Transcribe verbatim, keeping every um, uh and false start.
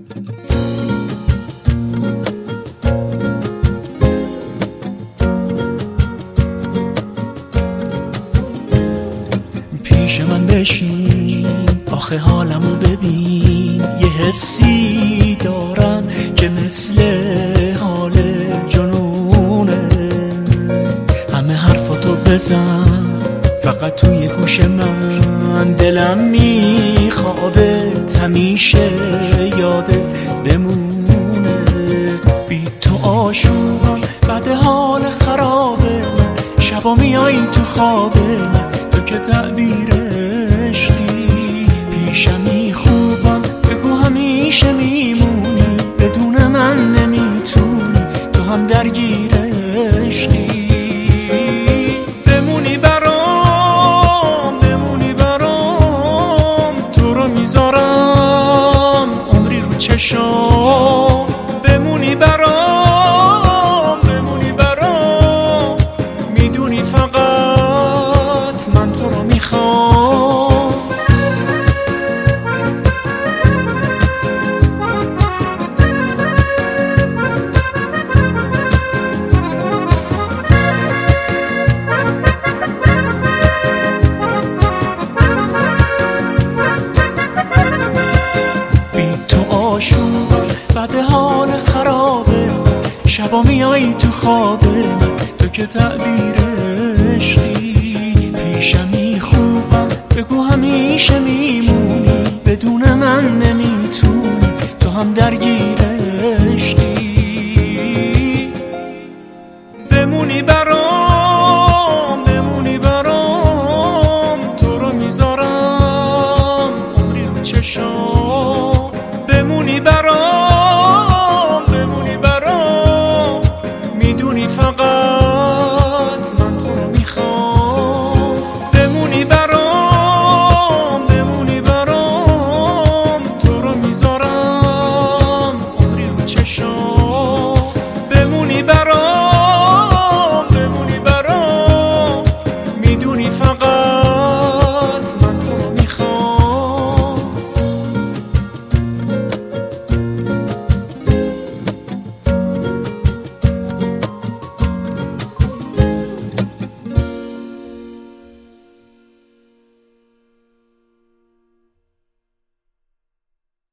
پیش من بشین آخه حالمو ببین، یه حسی دارم که مثل حال جنونه. همه حرفاتو بزن فقط توی گوش من، دلم میخوابه همیشه یادت بمونه. بی تو آشوبم بعد حال خرابه، شبا میایی تو خوابه من، تو که تعبیر عشقی. پیشمی خوبم بگو همیشه میمونی، بدون من نمیتونی، تو هم درگیر عشقی. بمونی برام بمونی برام، تو رو میذارم عمری رو چشام. بمونی برام بمونی برام، میدونی فقط من تو رو میخوام. بی تو آشوب بعد حال خرابه، شبا میایی تو خوابه من، تو که تعبیر عشقی. پیشمی خوبم بگو همیشه میمونی، بدون من نمیتونی، تو هم درگیر عشقی. بمونی برام بمونی برام، تو رو میذارم عمری رو چشام. بمونی برام